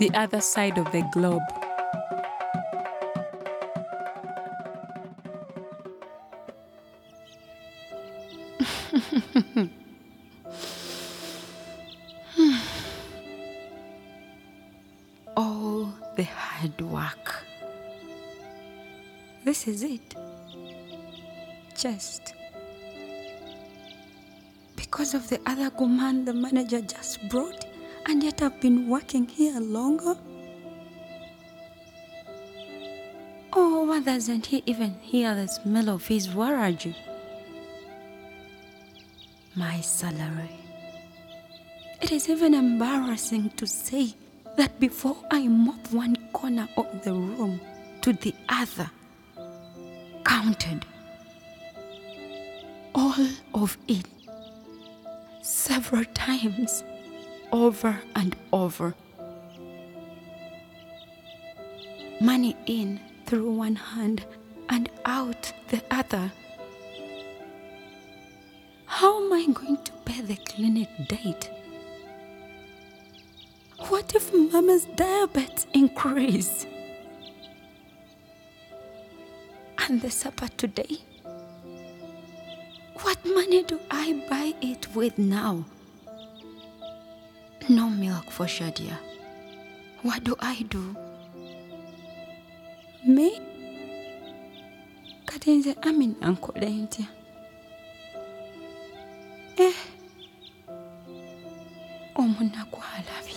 the other side of the globe. All the hard work. This is it. Just because of the other command the manager just brought, and yet I've been working here longer. Oh, why doesn't he even hear the smell of his warrage? My salary. It is even embarrassing to say that before I mop one corner of the room to the other, counted all of it several times, over and over. Money in through one hand and out the other. How am I going to pay the clinic date? What if Mama's diabetes increase? And the supper today? What money do I buy it with now? No milk for Shadia. What do I do? Me? Katenze amin anko lenti. Omuna kwa halabi.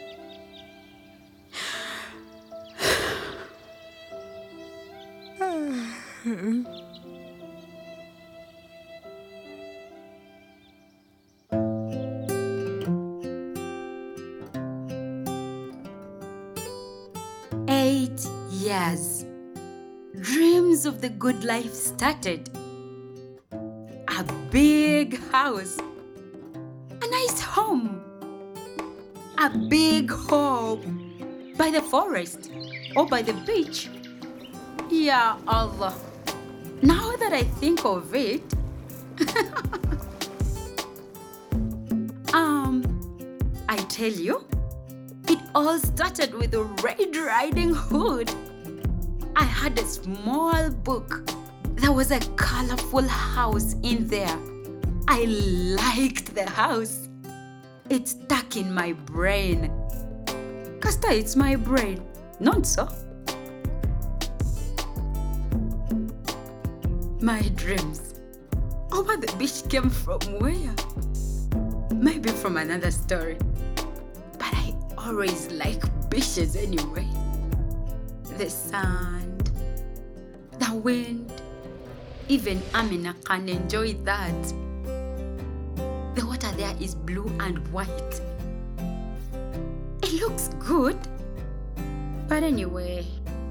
8 years. Dreams of the good life started. A big house. A nice home. A big home. By the forest or by the beach. Ya Allah. Now that I think of it, I tell you, it all started with a Red Riding Hood. I had a small book. There was a colorful house in there. I liked the house. It stuck in my brain. Kasta, it's my brain, not so. My dreams over the beach came from where? Maybe from another story. But I always like beaches anyway. The sand, the wind, even Amina can enjoy that. The water there is blue and white. It looks good. But anyway,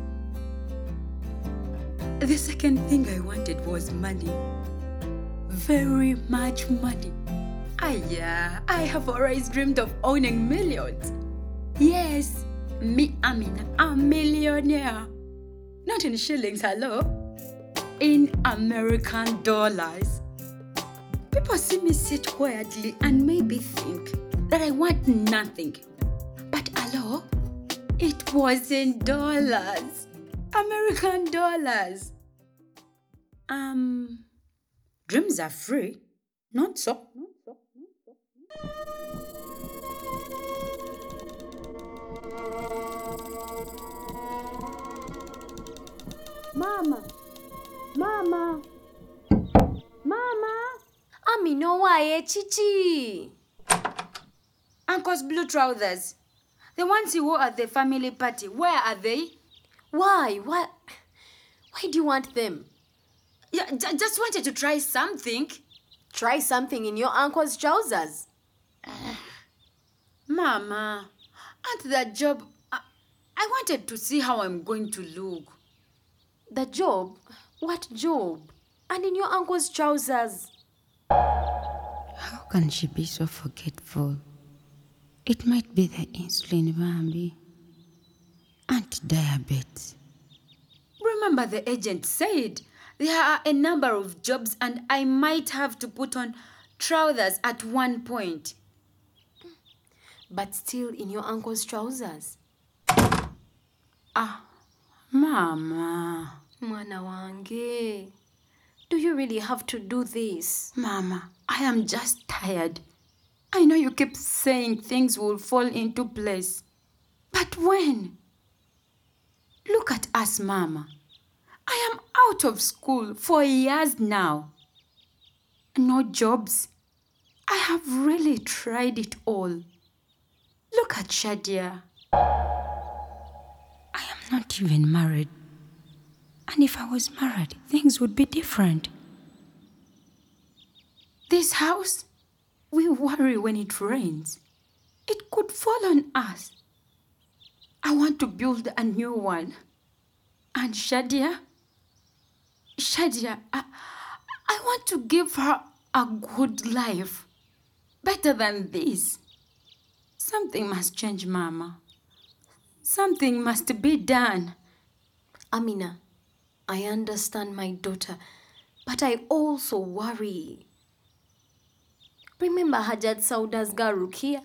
the second thing I wanted was money. Very much money. I have always dreamed of owning millions. Yes, me, Amina, a millionaire. Not in shillings, hello. In American dollars. People see me sit quietly and maybe think that I want nothing. But hello, it was in dollars. American dollars. Dreams are free. Not so. Mama. Amino wae chichi. Uncle's blue trousers. The ones he wore at the family party. Where are they? Why do you want them? Yeah, just wanted to try something. Try something in your uncle's trousers. Mama, at that job, I wanted to see how I'm going to look. The job? What job? And in your uncle's trousers. How can she be so forgetful? It might be the insulin, Bambi. Anti-diabetes. Remember the agent said there are a number of jobs and I might have to put on trousers at one point. But still in your uncle's trousers. Mama. Mwana wange, do you really have to do this? Mama, I am just tired. I know you keep saying things will fall into place. But when? Look at us, Mama. I am out of school for years now. No jobs. I have really tried it all. Look at Shadia. I am not even married. And if I was married, things would be different. This house, we worry when it rains. It could fall on us. I want to build a new one. And Shadia, I want to give her a good life. Better than this. Something must change, Mama. Something must be done. Amina, I understand, my daughter, but I also worry. Remember Hajat Sauda's girl Rukia?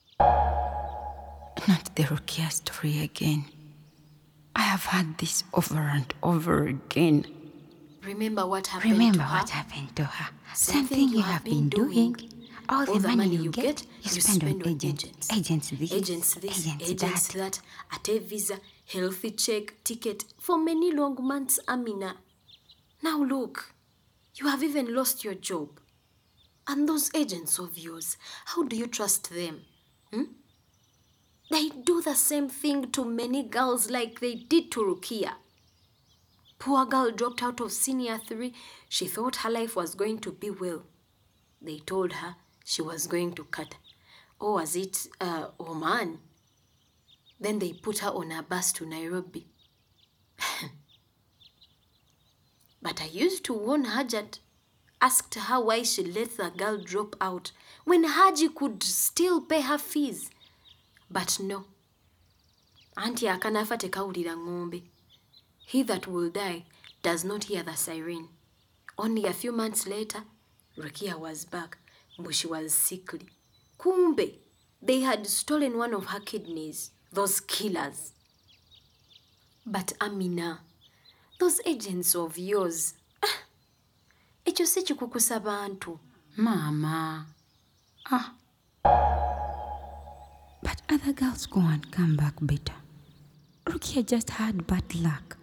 Not the Rukia story again. I have heard this over and over again. Remember what happened to her? Same thing you have been doing. All the money you get, you spend on agents. Agents this, agents that, at a visa, healthy check, ticket, for many long months, Amina. Now look, you have even lost your job. And those agents of yours, how do you trust them? They do the same thing to many girls like they did to Rukia. Poor girl dropped out of senior 3. She thought her life was going to be well. They told her she was going to cut. Or was it Oman? Then they put her on a bus to Nairobi. But I used to warn Hajat, asked her why she let the girl drop out when Haji could still pay her fees. But no. Auntie akanafa tekawulira ng'ombe. He that will die does not hear the siren. Only a few months later, Rukia was back, but she was sickly. Kumbe, they had stolen one of her kidneys, those killers. But Amina, those agents of yours, ekyo si kikukusa bantu. Mama. But other girls go and come back better. Rukia just had bad luck.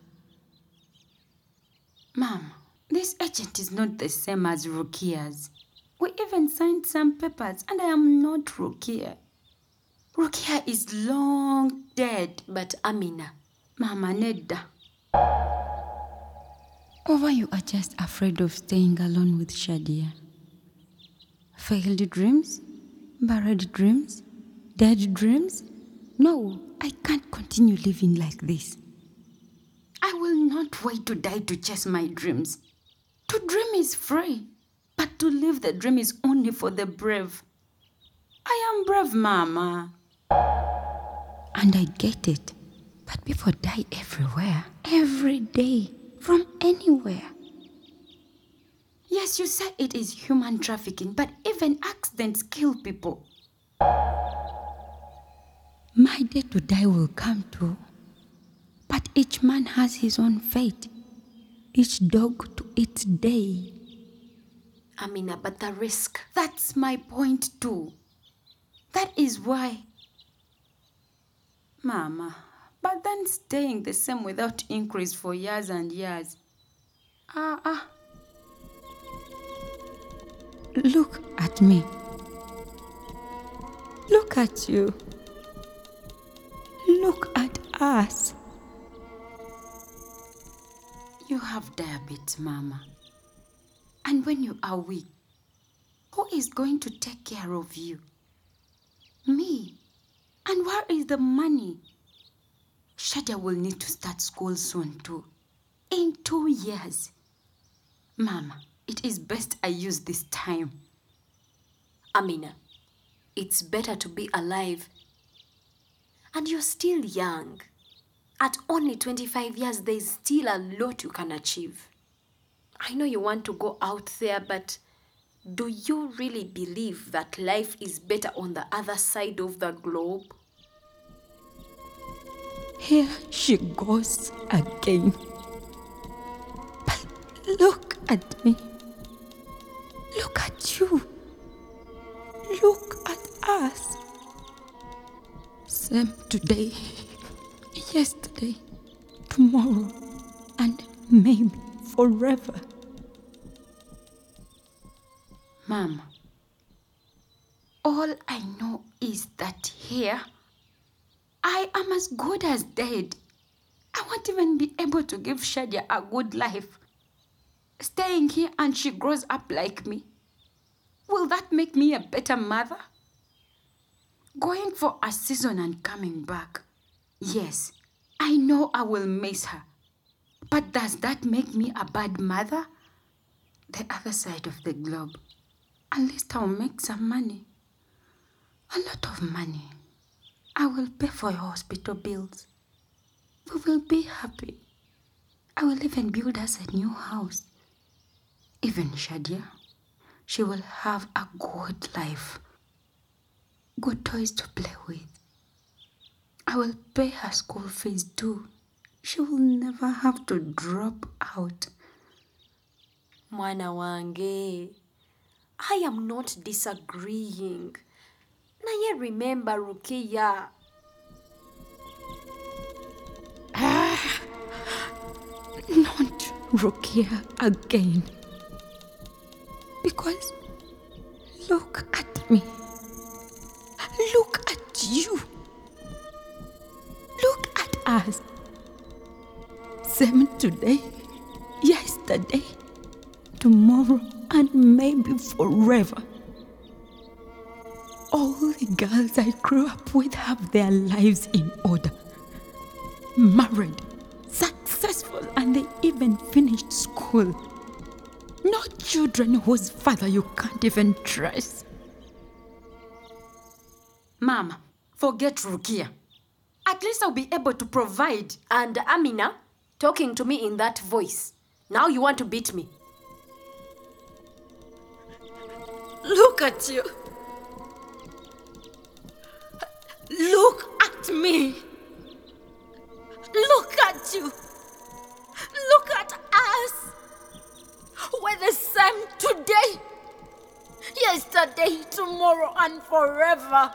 Mom, this agent is not the same as Rukia's. We even signed some papers and I am not Rukia. Rukia is long dead. But Amina, Mama Nedda. Or you are just afraid of staying alone with Shadia? Failed dreams? Buried dreams? Dead dreams? No, I can't continue living like this. I will not wait to die to chase my dreams. To dream is free, but to live the dream is only for the brave. I am brave, Mama. And I get it. But people die everywhere, every day, from anywhere. Yes, you say it is human trafficking, but even accidents kill people. My day to die will come too. But each man has his own fate. Each dog to its day. Amina, but the risk. That's my point too. That is why. Mama, but then staying the same without increase for years and years. Look at me. Look at you. Look at us. You have diabetes, Mama. And when you are weak, who is going to take care of you? Me. And where is the money? Shadia will need to start school soon too. In 2 years. Mama, it is best I use this time. Amina, it's better to be alive. And you're still young. At only 25 years, there's still a lot you can achieve. I know you want to go out there, but do you really believe that life is better on the other side of the globe? Here she goes again. But look at me. Look at you. Look at us. Same today, yesterday, tomorrow, and maybe forever. Mom, all I know is that here, I am as good as dead. I won't even be able to give Shadia a good life. Staying here and she grows up like me. Will that make me a better mother? Going for a season and coming back. Yes, I know I will miss her. But does that make me a bad mother? The other side of the globe. At least I'll make some money. A lot of money. I will pay for your hospital bills. We will be happy. I will even build us a new house. Even Shadia, she will have a good life. Good toys to play with. I will pay her school fees too. She will never have to drop out. Mwana wange, I am not disagreeing. Naye remember Rukia. Not Rukia again. Because look at me. Look at you. Look at us. Same today, yesterday, tomorrow, and maybe forever. All the girls I grew up with have their lives in order. Married, successful, and they even finished school. No children whose father you can't even trace. Mom, forget Rukia. At least I'll be able to provide. And Amina, talking to me in that voice. Now you want to beat me. Look at you. Look at me. Look at you. Look at us. We're the same today, yesterday, tomorrow, and forever.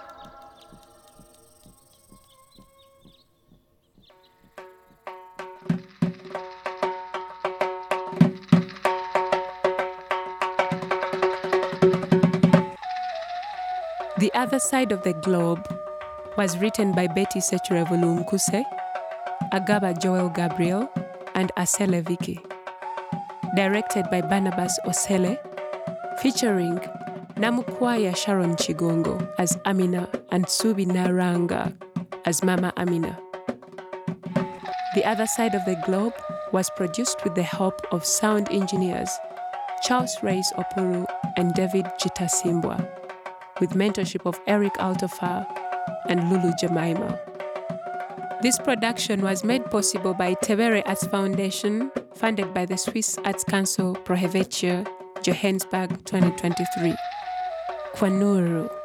The Other Side of the Globe was written by Betty Sechure-Vulu Nkuse, Agaba Joel Gabriel, and Asele Vicky. Directed by Barnabas Osele, featuring Namukwaya Sharon Chigongo as Amina and Subi Naranga as Mama Amina. The Other Side of the Globe was produced with the help of sound engineers Charles Reis Opuru and David Chitasimbwa, with mentorship of Eric Altofar and Lulu Jemima. This production was made possible by Tebere Arts Foundation, funded by the Swiss Arts Council Pro Helvetia, Johannesburg 2023. Kwanuru.